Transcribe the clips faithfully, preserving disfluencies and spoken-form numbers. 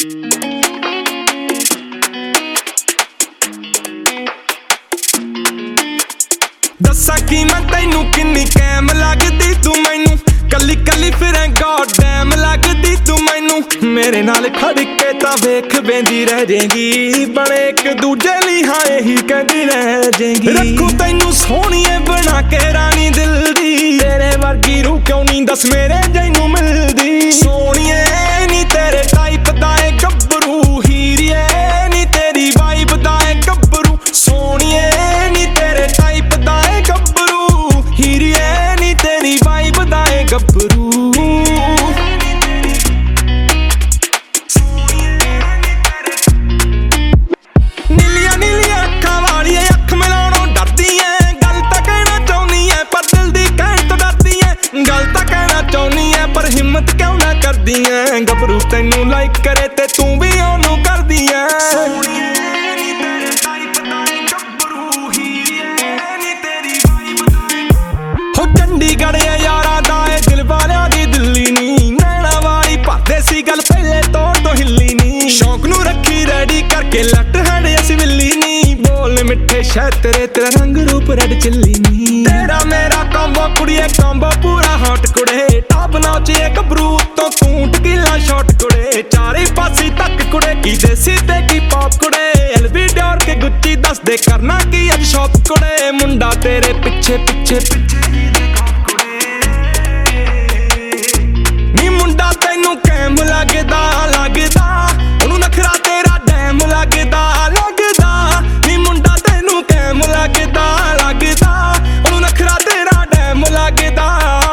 दस्सा की मैं तैनू किन्नी कैम लगदी तू मैनू कली कली फिरें गॉड डैम लगदी तू मैनू मेरे नाल खड़ के तां वेख बेंदी रह जाएगी बने एक दूजे लई हां यही कहदी रह जाएगी रखू तैनू सोहणीए बना के रानी दिल दी तेरे वर्गी रूह क्यों नहीं दस मेरे जैनू मिलदी सोहणीए नी तेरे टाइप दा ए गब्बरू हीरीए नी तेरी वाइब दा ए गब्बरू सोहणीए नी तेरे टाइप दा ए गब्बरू हीरीए नी तेरी वाइब दा ए गब्बरू नीलिया नीलिया अखां वाली अख मिलाउणों डरदी ऐ गल तां कहना चाहुंदी ऐ पर दिल दी कहण तों डरदी ऐ गल तां कहना चाहुंदी ऐ पर हिम्मत क्यों ना करदी ऐ गबरू तैनू लाइक करे ते तू भी ओनू करदी ऐ चंडीगढ़ यारा दा ए दिल वालियां दी दिल्ली नी नैना वाली भरदे सी गल पहले तोड़ तो हिल्ली नी शौक नू रखी रेडी करके लट हैंड असी विल्ली नी बोल मिठे शह तेरे तेरा रंग रूप रेड चिल्ली नी तेरा मेरा कॉम्बो कुड़िए कॉम्बो पूरा हॉट कुड़े टॉप नॉच ए गबरू तो तू टकीला शॉट कुड़े चारे पासी तक कुड़े की देसी ते की पॉप कुड़े एलवी डोर के गुच्ची दस दे करना की अज शॉप कुड़े मुंडा तेरे पिछे पिछे पिछे कैम लगदा लगदा ओनू नखरा तेरा डैम लगदा लगदा नी मुंडा तैनू कैम लगदा लगदा ओनू नखरा तेरा डैम लगदा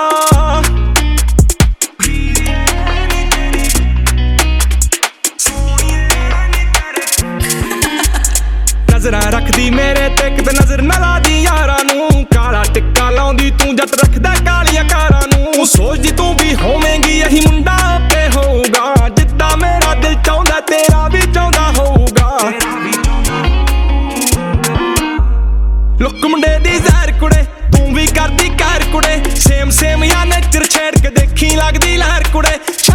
नजरां रखदी मेरे ते किते नजर ना लादी यारां नू काला टिक्का लाउंदी तू जट रखदा कालियां कारां नू सोचदी तू भी होवेंगी यही मुंडा होगा जिद्दा मेरा दिल चाहता तेरा भी चाहता होगा लुक मुंडे दी जहर कुड़े तू भी करदी कहर कुड़े सेम सेम या नेचर छेड़ के देखी लगदी लहर कुड़े